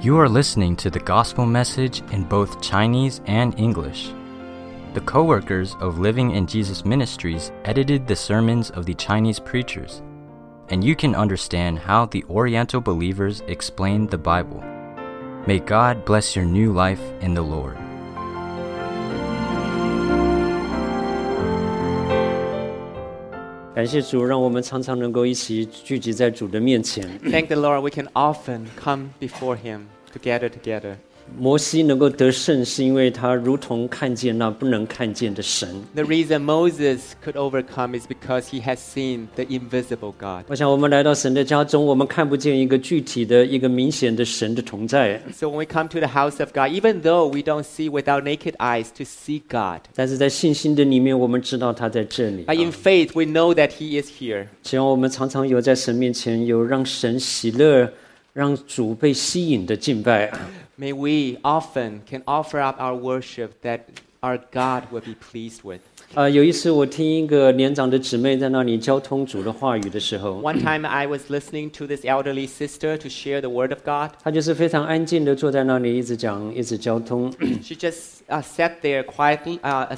You are listening to the gospel message in both Chinese and English. The co-workers of Living in Jesus Ministries edited the sermons of the Chinese preachers, and you can understand how the Oriental believers explained the Bible. May God bless your new life in the Lord. 感谢主，让我们常常能够一起聚集在主的面前。 Thank the Lord, we can often come before Him together. 摩西能够得胜，是因为他如同看见那不能看见的神。 The reason Moses could overcome is because he has seen the invisible God. 我想我们来到神的家中，我们看不见一个具体的、一个明显的神的同在。 So when we come to the house of God, even though we don't see with our naked eyes to see God, 但是在信心的里面，我们知道他在这里。 but in faith we know that He is here. 希望我们常常有在神面前有让神喜乐、让主被吸引的敬拜。 May we often can offer up our worship that our God will be pleased with. 有一次我听一个年长的姊妹在那里交通主的话语的时候， One time I was listening to this elderly sister to share the word of God. 她就是非常安静的坐在那里，一直讲，一直交通。 She just sat there quietly,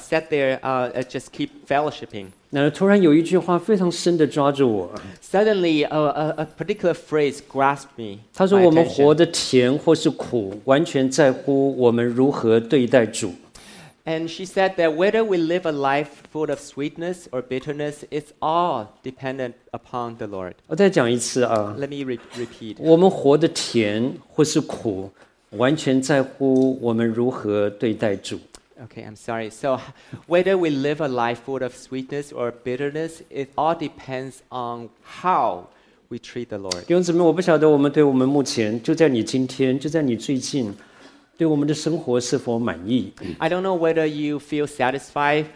just keep fellowshipping. 那突然有一句话非常深的抓住我， Suddenly, a particular phrase grasped me. 她说 my 我们 attention. 活得甜或是苦，完全在乎我们如何对待主。 And she said that whether we live a life full of sweetness or bitterness, it's all dependent upon the Lord. 我再讲一次啊， Let me repeat. 我们活得甜或是苦，完全在乎我们如何对待主。 Okay, I'm sorry. So whether we live a life full of sweetness or bitterness, it all depends on how we treat the Lord. 弟兄姊妹，我不晓得我们对我们目前就在你今天，就在你最近，对我们的生活是否满意？ I don't know whether you feel satisfied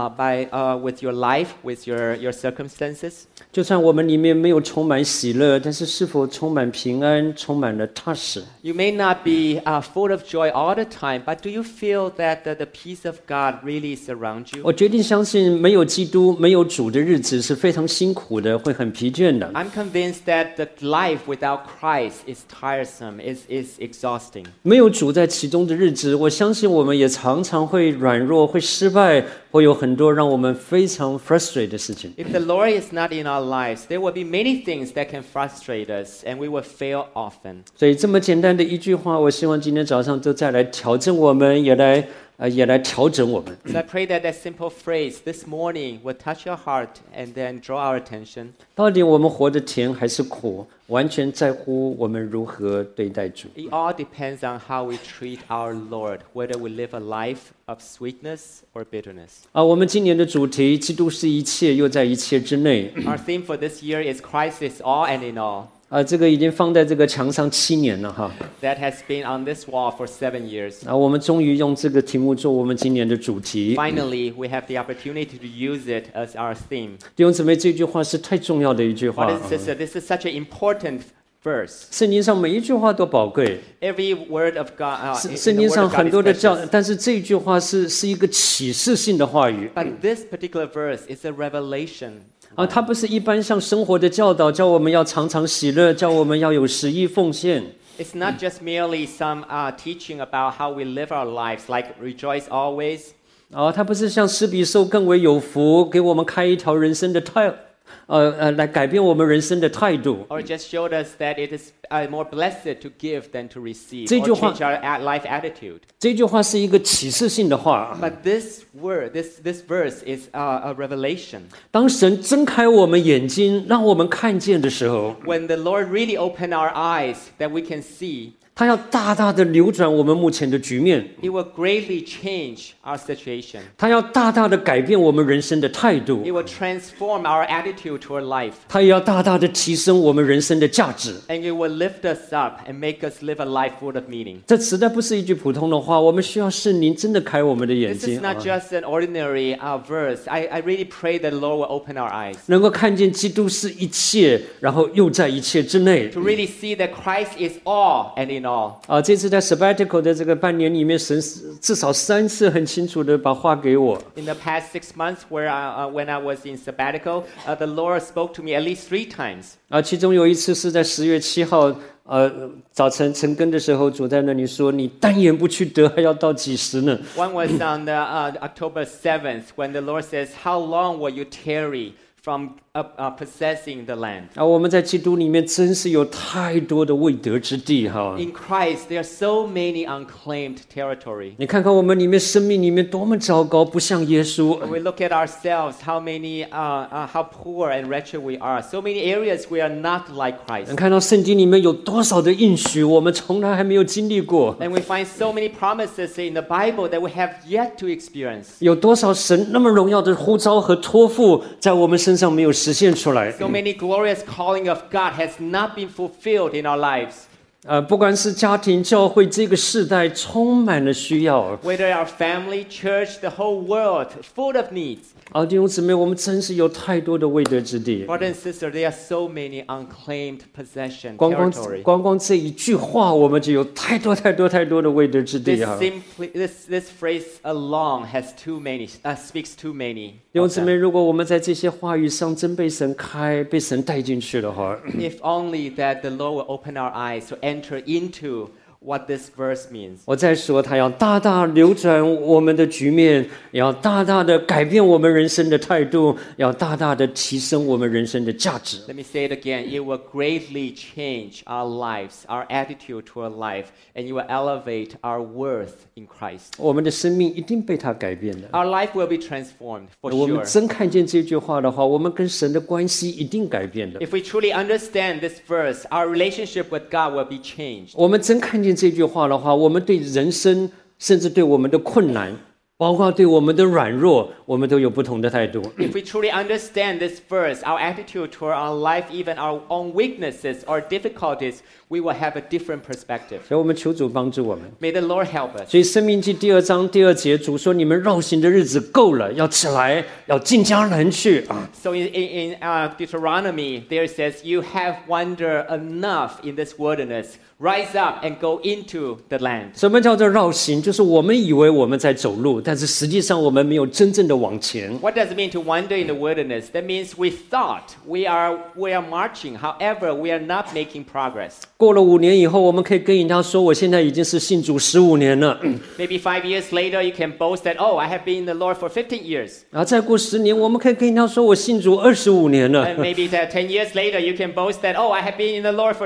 with your life, with your circumstances. 就算我们里面没有充满喜乐，但是是否充满平安，充满了踏实？ You may not be full of joy all the time, but do you feel that the peace of God really surrounds you? 我决定相信，没有基督、没有主的日子是非常辛苦的，会很疲倦的。 I'm convinced that the life without Christ is tiresome, is exhausting. 没有主在其中的日子，我相信我们也常常会软弱、会失败，会有很多让我们非常 frustrated 的事情。 If the Lord is not in our lives, there will be many things that can frustrate us, and we will fail often. 所以这么简单的一句话，我希望今天早上都再来挑战我们，也来调整我们。 So I pray that simple phrase this morning will touch your heart and then draw our attention. 到底我们活得甜还是苦，完全在乎我们如何对待主。 It all depends on how we treat our Lord, whether we live a life of sweetness or bitterness. 我们今年的主题，基督是一切，又在一切之内。 Our theme for this year is Christ is all and in all. 这个已经放在这个墙上7年了哈。 That has been on this wall for 7 years. 我们终于用这个题目做我们今年的主题。 Finally, we have the opportunity to use it as our theme. 弟兄姊妹，这句话是太重要的一句话。 Brothers and sisters, this is such an important verse. 圣经上每一句话都宝贵。 Every word of God, 圣 in 经 the 上 word of 很 God 多的 is 教， precious. 但是这句话是一个启示性的话语。 But this particular verse is a revelation. 它不是一般像生活的教导，叫我们要常常喜乐，叫我们要有10亿奉献。 It's not just merely some teaching about how we live our lives, like rejoice always. 它不是像施比受更为有福，给我们开一条人生的来改变我们人生的态度。 Or just showed us that it is more blessed to give than to receive, 这句 or 话 change our life attitude. 这句话是一个启示性的话。 But this word, this verse is a revelation. 当神睁开我们眼睛，让我们看见的时候， When the Lord really opened our eyes that we can see, 他要大大的扭转我们目前的局面， it will greatly change our situation. 他要大大的改变我们人生的态度， It will transform our attitude toward life. 他也要大大的提升我们人生的价值。 And it will lift us up and make us live a life full of meaning. 这实在不是一句普通的话，我们需要圣灵真的开我们的眼 This 睛 is，not just an ordinary verse. I really pray that the Lord will open our eyes 能够看见基督是一切，然后又在一切之内。 to really see that Christ is all and in all. 这次在 sabbatical 的这个半年里面，神至少3次很清楚的把话给我。 In the past 6 months, when I was in sabbatical, the Lord spoke to me at least 3 times. 其中有一次是在10月7号， 早晨晨更的时候，主在那里说：“你单言不去得，还要到几时呢？” One was on the, October 7th when the Lord says, "How long will you tarry from possessing the land?" 我们在基督里面真是有太多的未得之地哈。 In Christ, there are so many unclaimed territory. 你看看我们里面生命里面多么糟糕，不像耶稣。 When we look at ourselves, how poor and wretched we are. So many areas we are not like 你 Christ. 看到圣经里面有多少的应许，我们从来还没有经历过。 And we find so many promises in the Bible that we have yet to experience. 有多少神那么荣耀的呼召和托付，在我们身上没有实现出来。 So many glorious calling of God has not been fulfilled in our lives. 不管是家庭、教会，这个世代充满了需要。 Whether our family, church, the whole world, full of needs. 弟兄姊妹，我们真是有太多的未得之地。 Brothers and sisters, there are so many unclaimed possession 光 territory. 光这一句话，我们就有太多的未得之地哈。 This phrase alone has speaks too many. 弟兄 of 姊妹， them. 如果我们在这些话语上真被神开、被神带进去的话， If only that the Lord will open our eyes to enter into what this verse means. 我再说，他要大大扭转我们的局面，要大大的改变我们人生的态度，要大大的提升我们人生的价值。 Let me say it again. It will greatly change our lives, our attitude toward life, and it will elevate our worth in Christ. 我们的生命一定被他改变的。 Our life will be transformed for 我们 sure. 真看见这句话的话，我们跟神的关系一定改变的。 If we truly understand this verse, our relationship with God will be changed. 我们真看见这句话的话，我们对人生，甚至对我们的困难，包括对我们的软弱，我们都有不同的态度。 If we truly understand this verse, our attitude toward our life, even our own weaknesses or difficulties, we will have a different perspective. 所以我们求主帮助我们。 May the Lord help us. 所以《申命记》2章2节，主说：“你们绕行的日子够了，要起来，要进迦南去啊！” So in Deuteronomy, there it says, "You have wandered enough in this wilderness. Rise up and go into the land." 什么叫做绕行？就是我们以为我们在走路，但是实际上我们没有真正的往前。 What does it mean to wander in the wilderness? That means we thought we are marching. However, we are not making progress. 过了5年以后，我们可以跟人家说：“我现在已经是信主15年了。” Maybe 5 years later, you can boast that, "Oh, I have been in the Lord for 15 years." 然后再过10年，我们可以跟人家说：“我信主25年了。” And maybe 10 years later, you can boast that, "Oh, I have been in the Lord for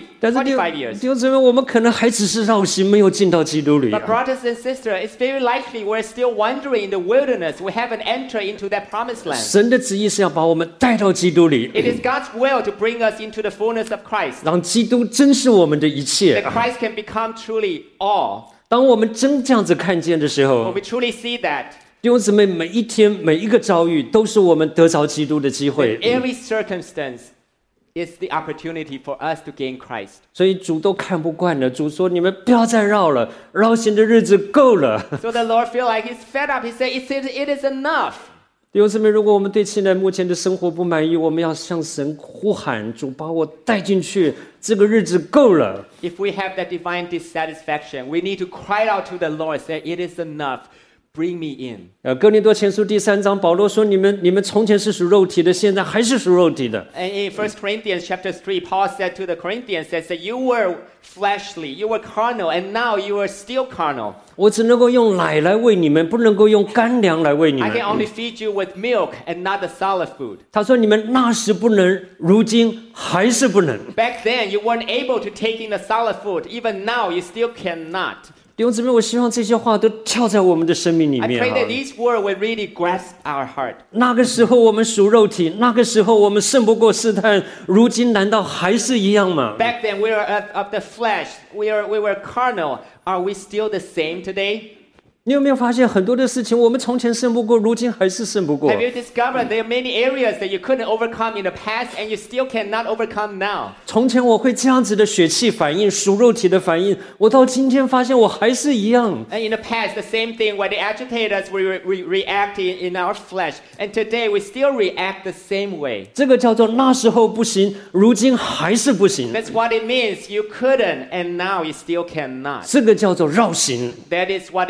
25 years." 弟兄姊妹，我们可能还只是绕行，没有进到基督里。 But brothers and sisters, it's very likely we're still wandering in the wilderness. We haven't entered into that promised land. 神的旨意是要把我们带到基督里， It is God's will to bring us into the fullness of Christ. 让基督真是我们的一切 That。Christ can become truly all. 当我们真这样子看见的时 When 候， we truly see that, 弟兄姊妹，每一天每一个遭遇，都是我们得着基督的机会。 every circumstance is the opportunity for us to gain Christ. 所以主都看不惯了，主说：“你们不要再绕了，绕行的日子够了。” So the Lord feel like he's fed up. He said, it is enough. 弟兄姊妹，如果我们对现在目前的生活不满意，我们要向神呼喊：“主，把我带进去，这个日子够了。” If we have that divine dissatisfaction, we need to cry out to the Lord, say, "It is enough. Bring me in." 哥林多前书第3章，保罗说：“你们从前是属肉体的，现在还是属肉体的。” And in 1 Corinthians chapter 3, Paul said to the Corinthians, that you were fleshly, you were carnal, and now you are still carnal. 我只能够用奶来喂你们，不能够用干粮来喂你 I 们 can。only feed you with milk and not the solid food. 他说：“你们那时不能，如今还是不能。” Back then, you weren't able to take in the solid food. Even now, you still cannot. 弟兄姊妹，我希望这些话都跳在我们的生命里 I 面 pray 哈 that these words will really grasp our heart. 那个时候我们属肉体，那个时候我们胜不过试探，如今难道还是一样吗？ Back then, we were of the flesh. We were carnal. Are we still the same today? 你有没有发现很多的事情，我们从前胜不过，如今还是胜不过 Have？you discovered there are many areas that you couldn't overcome in the past and you still cannot overcome now? 从前我会这样子的血气反应，属肉体的反应，我到今天发现我还是一样。 And in the past, the same thing, when they agitate us, we react in our flesh. And today, we still react the same way. 这个叫做那时候不行，如今还是不行。 That's what it means. You couldn't, and now you still cannot. 这个叫做绕行。 That is what it means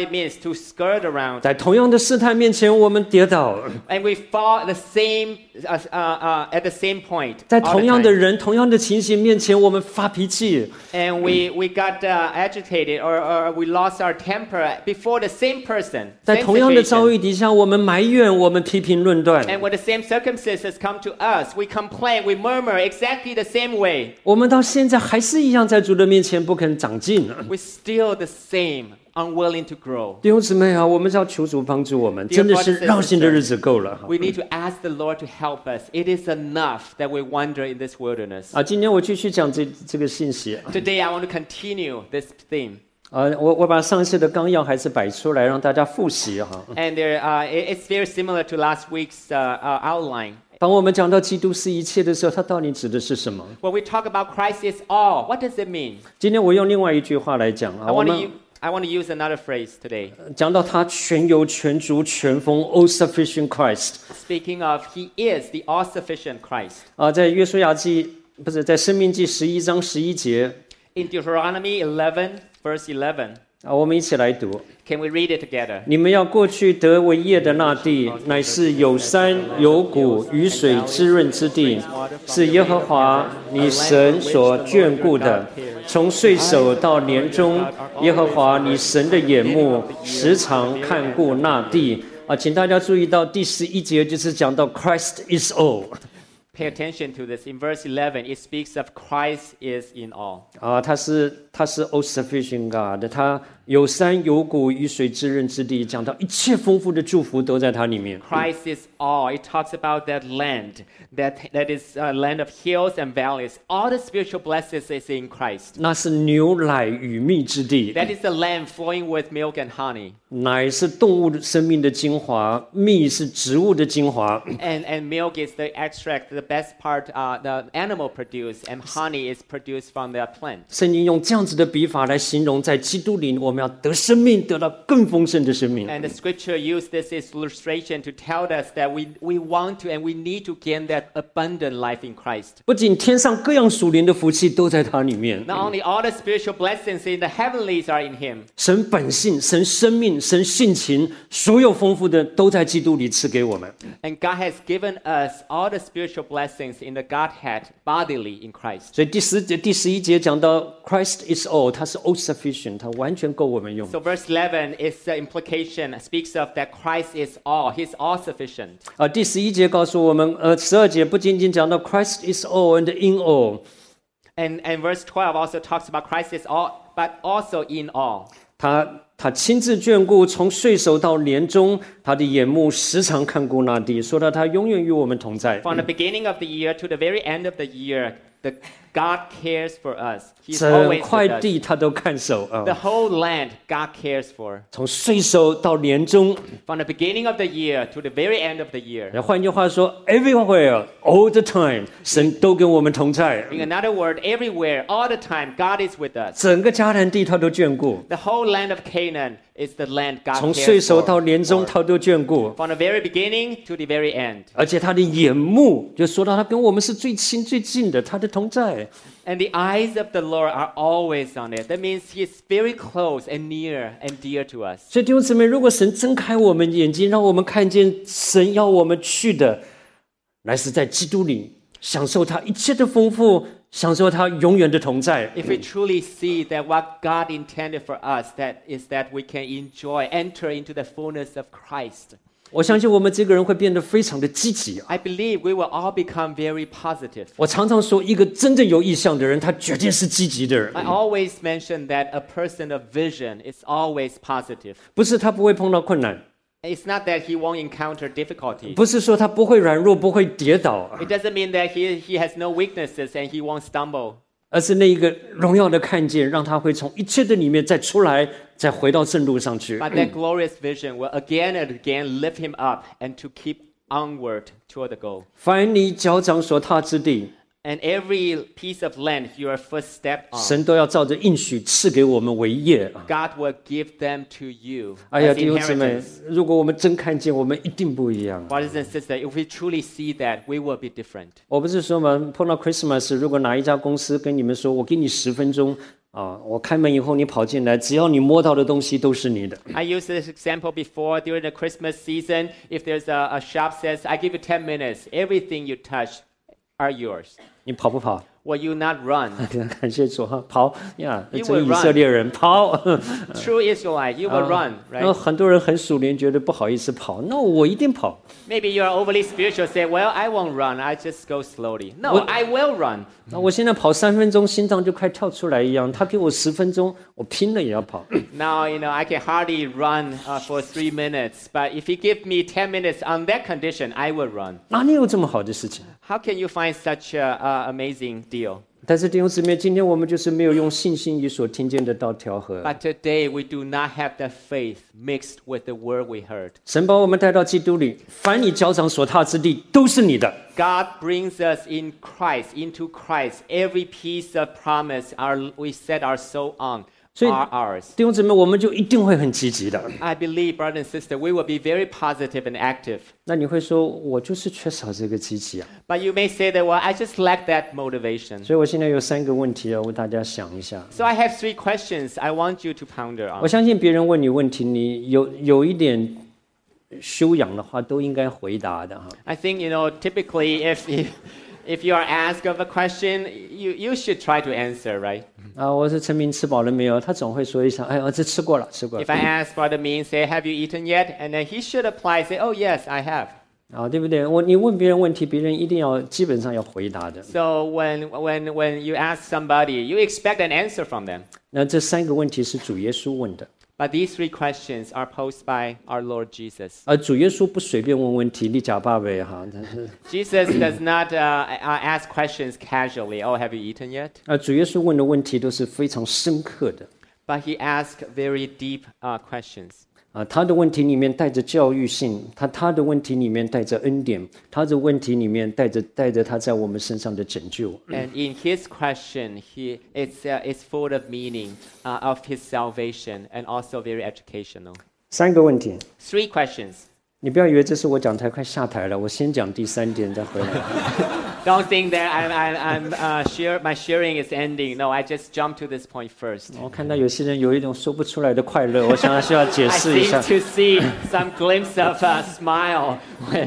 to skirt around. 在同样的试探面前，我们跌倒； And we fall at the same point. 在 all 同 the 样的 time. 人、同样的情形面前，我们发脾气； And we got agitated or we lost our temper before the same person. 在 Same 同样的遭 situation. 遇底下，我们埋怨，我们批评论断。 And when the same circumstances come to us, we complain, we murmur exactly the same way. 我们到现在还是一样，在主的面前不肯长进。 We're still the same, unwilling to grow. 弟兄姊妹啊，我们是要求主帮助我们， Dear 真的是 brothers and 绕行的日子够了。 We need to ask the Lord to help us. It is enough that we wander in this wilderness. 啊，今天我继续讲这个信息。 Today, I want to continue this theme. 我把上次的纲要还是摆出来，让大家复习哈。 And it's very similar to last week's outline. 当我们讲到基督是一切的时候，它到底指的是什么？ When we talk about Christ is all, what does it mean? 今天我用另外一句话来讲啊， I 我 want 们 to use another phrase today. 讲到他全有、全足、全丰 ，all sufficient Christ。 Speaking of, He is the all-sufficient Christ. 在约书亚记不是在申命记11章11节 In Deuteronomy 11, verse 11, 我们一起来读。 can we read it together? 你们要过去得为业的那地，乃是有山有谷、雨水滋润之地，是耶和华你神所眷顾的。从岁首到年终，耶和华你神的眼目时常看顾那地。请大家注意到第11节就是讲到 Christ is all。 Pay attention to this. In verse 11, it speaks of Christ is in all. 他是 all sufficient God， 他有山有谷、雨水滋润之地，讲到一切丰富的祝福都在他里面。 Christ is all. It talks about that land, that is a land of hills and valleys. All the spiritual blessings is in Christ. 那是牛奶与蜜之地， That is the land flowing with milk and honey. 奶是动物生命的精华，蜜是植物的精华。 And milk is the extract, the best part the animal produce, and honey is produced from the plant. 圣经用这样子的笔法来形容，在基督里我们要得生命，得到更丰盛的生命。 And the scripture used this illustration to tell us that we want to and we need to gain that abundant life in Christ. 不仅天上各样属灵的福气都在他里面， Not only all the spiritual blessings in the heavenlies are in Him, 神本性、神生命、神性情，所有丰富的都在基督里赐给我们。 and God has given us all the spiritual blessings in the Godhead bodily in Christ. 所以第11节讲到 Christ is all， 他是 all sufficient， 他完全够我们用。 So verse 11 is the implication, speaks of that Christ is all. He's all sufficient. 第11节告诉我们，12节不仅仅讲到 Christ is all and in all， And verse 12 also talks about Christ is all, but also in all. 他亲自眷顾，从岁首到年终，他的眼目时常看顾那地，说到他永远与我们同在。 From the beginning of the year to the very end of the year, God cares for us. He's 整 always 块 with us. 地他都看守 The whole land God cares for. 从岁首到年终， From the beginning of the year to the very end of the year. 换句话说 ，everywhere all the time， 神都跟我们同在。 In another word, everywhere, all the time, God is with us. 整个迦南地他都眷顾， The whole land of Canaan is the land God 从岁 cares 首到 for. 年终他都眷顾， From the very beginning to the very end. 而且他的眼目就说到他跟我们是最亲最近的，他的同在。 And the eyes of the Lord are always on it. That means He is very close and near and dear to us. 所以弟兄姊妹，如果神睁开我们眼睛，让我们看见神要我们去的，乃是在基督里享受他一切的丰富，享受他永远的同在。 If we truly see that what God intended for us, that is that we can enjoy, enter into the fullness of Christ. 我相信我们这个人会变得非常的积极。 I believe we will all become very positive. 我常常说，一个真正有意向的人，他绝对是积极的人， I always mention that a person of vision is always positive. 不是他不会碰到困难， It's not that he won't encounter difficulties. 不是说他不会软弱，不会跌倒， It doesn't mean that he has no weaknesses and he won't stumble. 而是那一个荣耀的看见，让他会从一切的里面再出来，再回到正路上去。 But that glorious vision will again and again lift him up and to keep onward toward the goal. 凡你脚掌所踏之地， And every piece of land your foot step on, 神都要照着应许赐给我们为业。 God will give them to you 哎呀， as 弟兄姊妹 inheritance. 如果我们真看见，我们一定不一样。 Brothers and sisters, if we truly see that, we will be different. 我不是说嘛，碰到 Christmas， 如果哪一家公司跟你们说，我给你10分钟， 我开门以后你跑进来，只要你摸到的东西都是你的。 I used this example before during the Christmas season. If there's a shop says, I give you 10 minutes, everything you touch are yours. 你跑不跑？ Will you not run? 感谢主哈，跑呀！ You 这个 will 以色列人跑。 True Israelite, you will run, 然后 right? 很多人很属灵，觉得不好意思跑，那我一定跑。 Maybe you're overly spiritual, say, well, I won't run, I just go slowly. No, I will run. 那我现在跑3分钟，心脏就快跳出来一样。他给我10分钟，我拼了也要跑。 Now, I can hardly run for 3 minutes, but if you give me 10 minutes on that condition, I will run. 哪里有这么好的事情？ How can you find such an amazing deal? 但是弟兄姊妹，今天我们就是没有用信心与所听见的道调和。 But today, we do not have the faith mixed with the word we heard. 神把我们带到基督里，凡你脚掌所踏之地，都是你的。 God brings us in Christ, into Christ. Every piece of promise we set our soul on are ours. 弟兄姊妹，我们就一定会很积极的。 I believe, brother and sister, we will be very positive and active. 那你会说，我就是缺少这个积极啊。 But you may say that, well, I just lack that motivation. 所以我现在有3个问题要为大家想一下。 So I have 3 questions I want you to ponder 我 on. 相信别人问你问题，你有一点修养的话，都应该回答的哈。 I think, typically if you are asked of a question, you should try to answer, right? 我是陈明吃饱了没有？他总会说一声，哎，这吃过了，吃过了 If。I ask Brother Min, say, have you eaten yet? And then he should apply, say, oh, yes, I have. 对不对？你问别人问题，别人一定要基本上要回答的。 So when you ask somebody, you expect an answer from them. 那这3个问题是主耶稣问的， But these 3 questions are posed by our Lord Jesus. 而主耶稣不随便问问题，你假爸爸哈。但是 Jesus does not ask questions casually. Oh, have you eaten yet? 主耶稣问的问题都是非常深刻的。 But he asked very deep questions. 他的问题里面带着教育性，他的问题里面带着恩典，他的问题里面带着他在我们身上的拯救。 And in his question, it's full of meaning of his salvation and also very educational. 3个问题， 3 questions. 你不要以为这是我讲台快下台了，我先讲第3点再回来。 Don't think that my sharing is ending. No, I just jumped to this point first. 我看到有些人有一种说不出来的快乐，我想还是要解 I 释一 seem 下。 to see some glimpse of a smile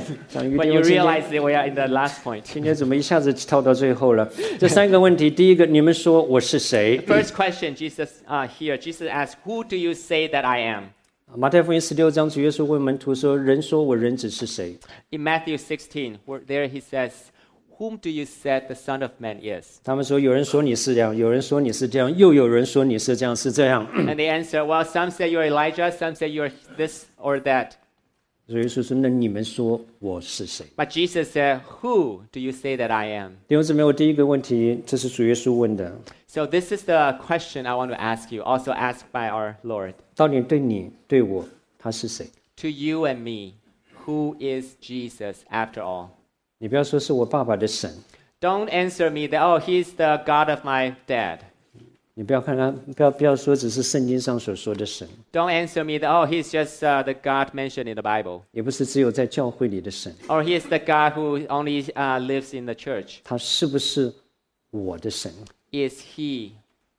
when you realize that we are in the last point. 今天怎么一下子跳到最后了？这3个问题，第一个，你们说我是谁？ First question, Jesus asked, "Who do you say that I am?" 马太福音16章，主耶稣问门徒说：“人说我人子是谁 In Matthew 16, there he says, "Whom do you say the Son of Man is?" 他们说：“有人说你是这样，有人说你是这样，又有人说你是这样，是这样。 And they answer, "Well, some say you're Elijah, some say you're this or that." ” 主耶稣说：“那你们说我是谁 But Jesus said, "Who do you say that I am?" 弟兄姊妹，我第一个问题，这是主耶稣问的， So this is the question I want to ask you, also asked by our Lord. 到底对你对我，他是谁？ To you and me, who is Jesus after all? 你不要说是我爸爸的神， Don't answer me that, oh, he's the God of my dad. 你不要看他，不要说只是圣经上所说的神， Don't answer me that, oh, he's just the God mentioned in the Bible. 也不是只有在教会里的神， Or he is the God who only lives in the church. 他是不是我的神？ Is he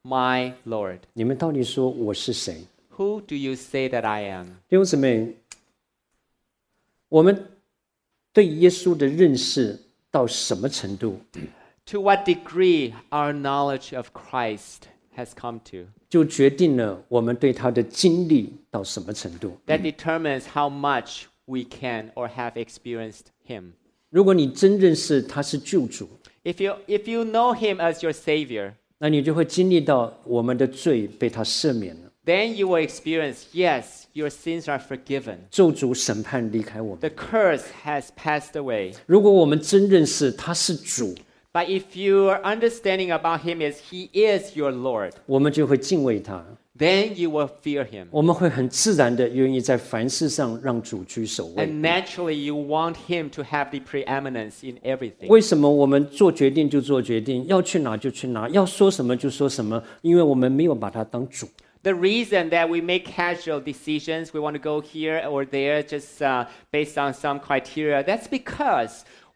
my Lord? 你们到底说我是谁？ Who do you say that I am? 弟兄姊妹，我们对耶稣的认识到什么程度， To what degree our knowledge of Christ has come to? 就决定了我们对他的经历到什么程度。 That determines how much we can or have experienced him. 如果你真认识他是救主， If you know him as your Savior, 那你就会经历到我们的罪被他赦免了， then you will experience, yes, your sins are forgiven. 咒诅审判离开我们。 The curse has passed away. 如果我们真认识他是主， But if your understanding about him is he is your Lord, 我们就会敬畏他， then you will fear him. 我们会很自然的愿意在凡事上让主居首位。 And naturally, you want him to have the preeminence in everything. 为什么我们做决定就做决定，要去哪就去哪，要说什么就说什么？因为我们没有把他当主。 The reason that we make casual decisions, we want to go here or there just based on some criteria, that's because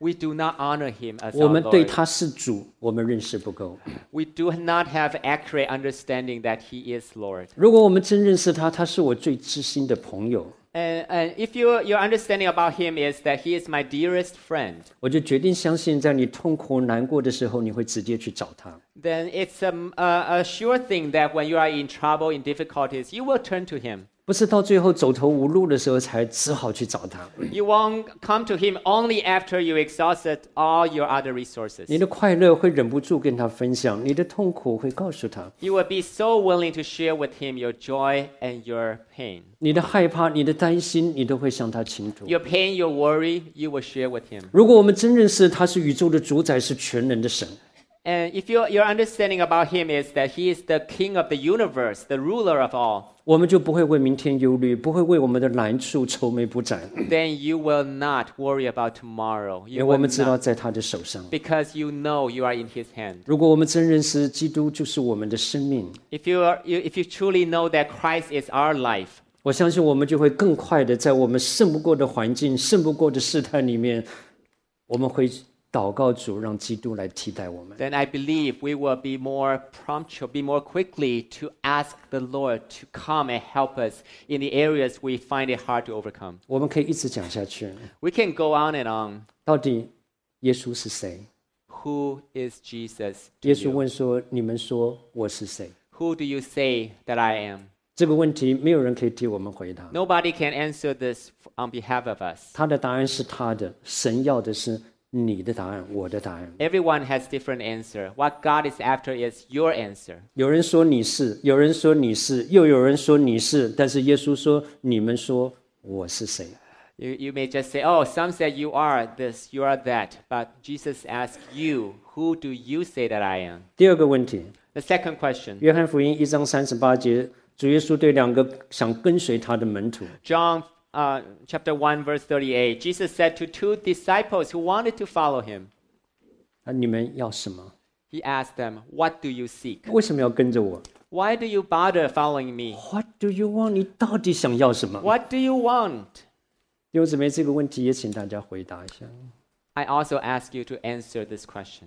we do not honor him as 我 our 们对 Lord. 他是主，我们认识不够。 We do not have accurate understanding that he is Lord. 如果我们真认识他，他是我最知心的朋友， And if your understanding about him is that he is my dearest friend, 我就决定相信，在你痛苦难过的时候，你会直接去找他。 then it's a sure thing that when you are in trouble, in difficulties, you will turn to him. 不是到最后走投无路的时候才只好去找他。 You won't come to him only after you exhausted all your other resources. 你的快乐会忍不住跟他分享，你的痛苦会告诉他， You will be so willing to share with him your joy and your pain. 你的害怕、你的担心，你都会向他倾吐。 Your pain, your worry, you will share with him. 如果我们真认识他是宇宙的主宰，是全能的神， And if your understanding about him is that he is the king of the universe, the ruler of all, 我们就不会为明天忧虑，不会为我们的难处愁眉不展， then you will not worry about tomorrow. 因 You 为我 will 们知道 not, 在他的手上。 because you know you are in his hand. 如果我们真认识基督就是我们的生命， If you truly know that Christ is our life, 我相信我们就会更快的在我们胜不过的环境、胜不过的试探里面，我们会祷告主，让基督来替代我们。 then I believe we will be more prompt, be more quickly to ask the Lord to come and help us in the areas we find it hard to overcome. 我们可以一直讲下去， We can go on and on. 到底耶稣是谁？ Who is Jesus to 耶稣 you? 问说：“你们说我是谁 Who do you say that I am?？” 这个问题没有人可以替我们回答。 Nobody can answer this on behalf of us. 他的答案是他的，神要的是你的答案，我的答案。 Everyone has different answer. What God is after is your answer. 有人说你是，有人说你是，又有人说你是，但是耶稣说：“你们说我是谁？” You may just say, oh, some say you are this, you are that. But Jesus asks you, who do you say that I am? 第二个问题， The second question, 约翰福音1章38节，主耶稣对两个想跟随他的门徒， John chapter 1, verse 38. Jesus said to two disciples who wanted to follow him, 你们要什么？ he asked them, what do you seek? 为什么要跟着我 Why do you bother following me? ？What do you want？你到底想要什么？ What do you want? 弟兄姊妹，这个问题也请大家回答一下。 I also ask you to answer this question.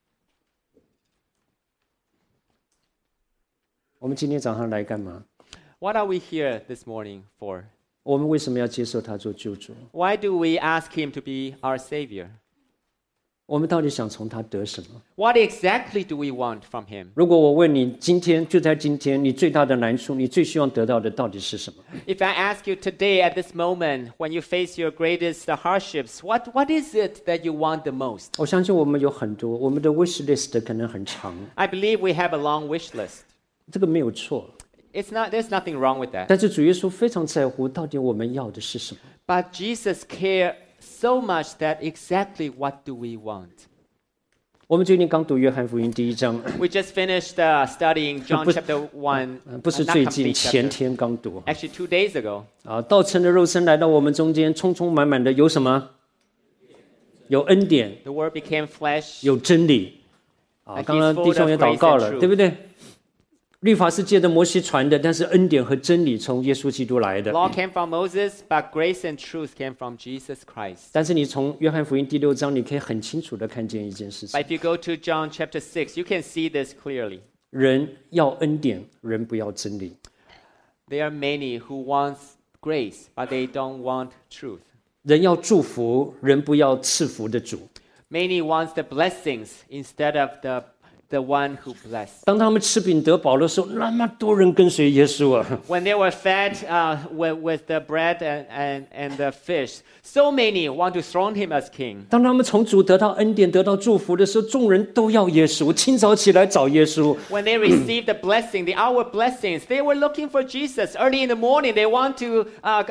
我们今天早上来干嘛？ What are we here this morning for? 我们为什么要接受他做救主？ Why do we ask him to be our savior? 我们到底想从他得什么？ What exactly do we want from him? 如果我问你，今天就在今天，你最大的难处，你最希望得到的到底是什么？ If I ask you today at this moment, when you face your greatest hardships, what is it that you want the most? 我相信我们有很多，我们的 wish list 可能很长， I believe we have a long wish list. 这个没有错。 There's nothing wrong with that. 但是主耶稣非常在乎，到底我们要的是什么？ But Jesus cares so much that exactly what do we want? 我们最近刚读约翰福音第1章， We just finished studying John chapter 1. 不是 not 最近， complete 前 chapter. 天刚读。 Actually, 2 days ago. 啊，道成的肉身来到我们中间，充充满满的有什么？有恩典， The word became flesh. 有真理。啊， And 刚刚 he's full 弟兄也 of 祷告 grace and 了， truth. 对不对？律法是借着摩西传的，但是恩典和真理从耶稣基督来的。 Law came from Moses, but grace and truth came from Jesus Christ. 但是你从约翰福音第6章，你可以很清楚的看见一件事情： But if you go to John chapter 6, you can see this clearly. 人要恩典，人不要真理。 There are many who want grace, but they don't want truth. 人要祝福，人不要赐福的主。 Many want the blessings instead of the one who bless. 当他们吃饼得饱的时候，那么多人跟随耶稣啊！ When they were fed with the bread and the fish, so many want to throne him as king. 当他们从主得到恩典、得到祝福的时候，众人都要耶稣，清早起来找耶稣。 When they received the blessing, the outward blessings, they were looking for Jesus. Early in the morning, they want to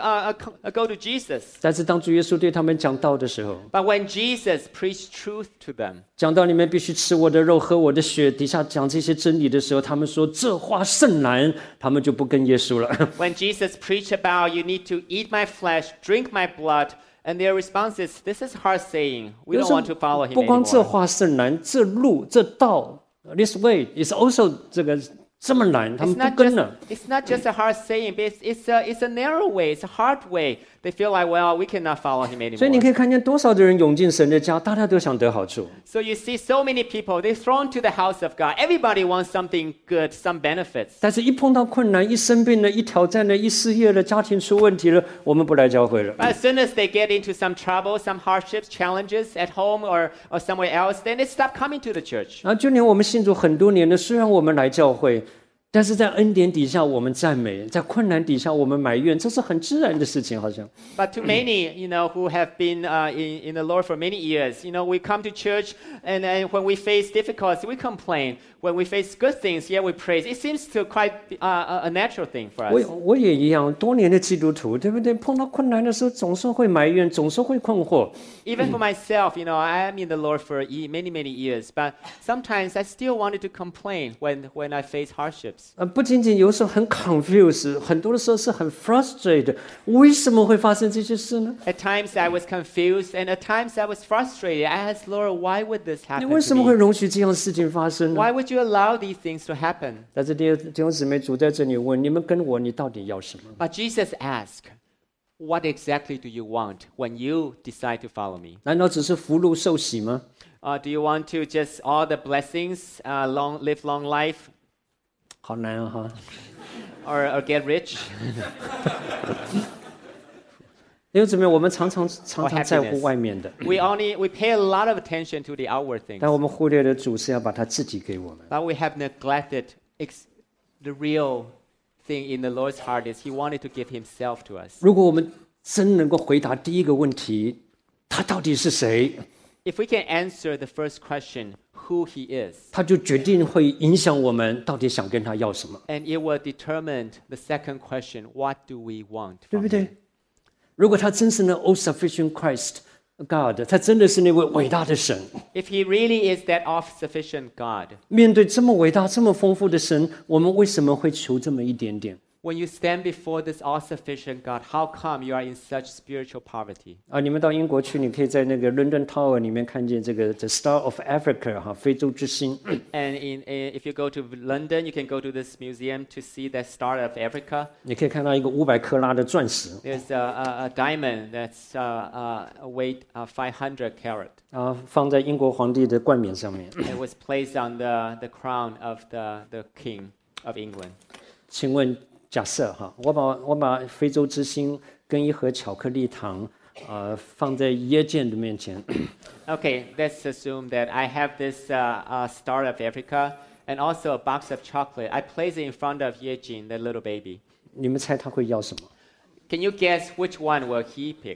go to Jesus. 但是当主耶稣对他们讲道的时候， But when Jesus preached truth to them, 讲到你们必须吃我的肉、喝我的血，底下讲这些真理的时候，他们说这话甚难，他们就不跟耶稣了。 when Jesus preached about you need to eat my flesh, drink my blood, and their response is, this is hard saying. We don't want to follow him 不光这 anymore. 话甚难，这路、这道 ，this way is also 这这么难，他 It's 们不 not 跟 just 了。 it's not just a hard saying, but it's a narrow way. It's a hard way. They feel like, well, we cannot follow him 所以你可 anymore. 以看见多少的人涌进神的家，大家都想得好处。 So you see so many people, they're thrown to the house of God. Everybody wants something good, some benefits. 但是一碰到困难，一生病了，一挑战了，一失业了，家庭出问题了，我们不来教会了。 But as soon as they get into some trouble, some hardships, challenges at home or somewhere else, then they stop coming to the church. 然后就连我们信主很多年了，虽然我们来教会，但是在恩典底下我们赞美，在困难底下我们埋怨，这是很自然的事情，好像。 But to many, who have been in the Lord for many years, we come to church and when we face difficulties, we complain. When we face good things, yeah, we praise. It seems to quite a natural thing for 我 us. 也一样，多年的基督徒，对不对？碰到困难的时候，总是会埋怨，总是会困惑。 Even for myself, I am in the Lord for many, many years, but sometimes I still wanted to complain when I face hardships. 不仅仅有时候很 confused， 很多的时候是很 frustrated。为什么会发生这些事呢？ At times I was confused, and at times I was frustrated. I asked, Lord, why would this 你 happen 为什 to 么会 me? 容许这样的事情发生呢？ Why would you allow these things to happen? 但是弟兄姊妹，主在这里问你们跟我，你到底要什么？ But Jesus asked, what exactly do you want when you decide to follow me? 难道只是福禄寿喜吗？ Do you want to just all the blessings, live long life, 好难啊哈！ or get rich? 弟兄姊妹，我们常常在乎 happiness 外面的， We pay a lot of attention to the outward things, 但我们忽略了主是要把他自己给我们。 but we have neglected the real thing in the Lord's heart is He wanted to give Himself to us. 如果我们真能够回答第一个问题，他到底是谁， If we can answer the first question, who He is, 他就决定会影响我们到底想跟他要什么， and it will determine the second question, what do we want 对 from 不对 Him?？ 如果他真是那 all sufficient Christ God， 他真的是那位伟大的神。 If He really is that all-sufficient God, 面对这么伟大、这么丰富的神，我们为什么会求这么一点点？ when you stand before this all-sufficient God, how come you are in such spiritual poverty? 啊，你们到英国去，你可以在那个 London Tower 里面看见这个 The Star of Africa 哈，非洲之星。 And if you go to London, you can go to this museum to see the Star of Africa. 你可以看到一个500克拉的钻石 There's a diamond that's weight 500 carat. 啊，放在英国皇帝的冠冕上面。 It was placed on the crown of the king of England. 请问，假设哈，我把非洲之星跟一盒巧克力糖，放在耶剑的面前， Okay, let's assume that I have this Star of Africa and also a box of chocolate. I place it in front of Ye Jin, the little baby. 你们猜他会要什么 Can you guess which one will he pick?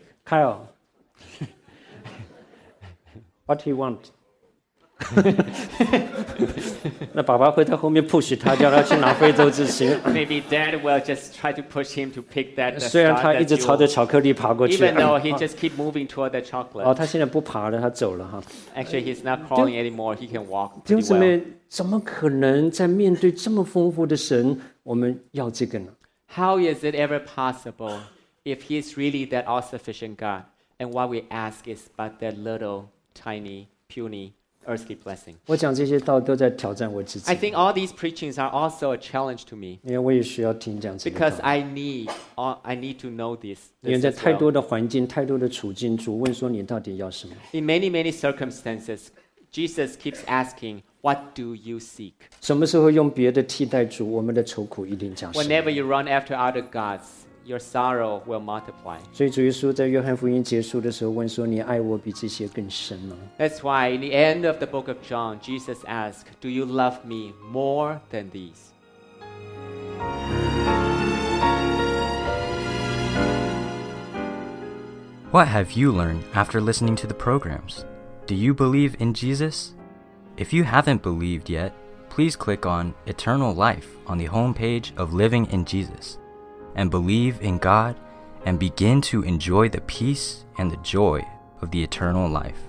？Kyle，What he want？ 那爸爸会在后面 push 他，叫他去拿非洲之星。 Maybe dad will just try to push him to pick that 虽然 star 他一 that 直朝着 jewel, 巧克力爬过去。 even though he just keep moving toward the 哦， chocolate. 他现在不爬了，他走了哈。 Actually, he's not crawling anymore. He can walk 弟兄 pretty 姊 well. 妹，怎么可能在面对这么丰富的神，我们要这个呢？ How is it ever possible if he's really that all-sufficient God, and what we ask is but that little, tiny, puny, earthly blessing? 我讲这些道都在挑战我自己 I，think all these preachings are also a challenge to me 因为我也需要听讲这个 because 道。 I need to know this. 因为 this 在 as 太 well. 多的环境、太多的处境，主问说你到底要什么？ In many, many circumstances, Jesus keeps asking, "What do you seek?" 什么时候用别的替代主，我们的愁苦一定加深。 Whenever you run after other gods, your sorrow will multiply. 所以主耶稣在约翰福音结束的时候问说：“你爱我比这些更深吗 That's why in the end of the book of John, Jesus asked, "Do you love me more than these?" What have you learned after listening to the programs? Do you believe in Jesus? If you haven't believed yet, please click on Eternal Life on the homepage of Living in Jesus and believe in God and begin to enjoy the peace and the joy of the eternal life.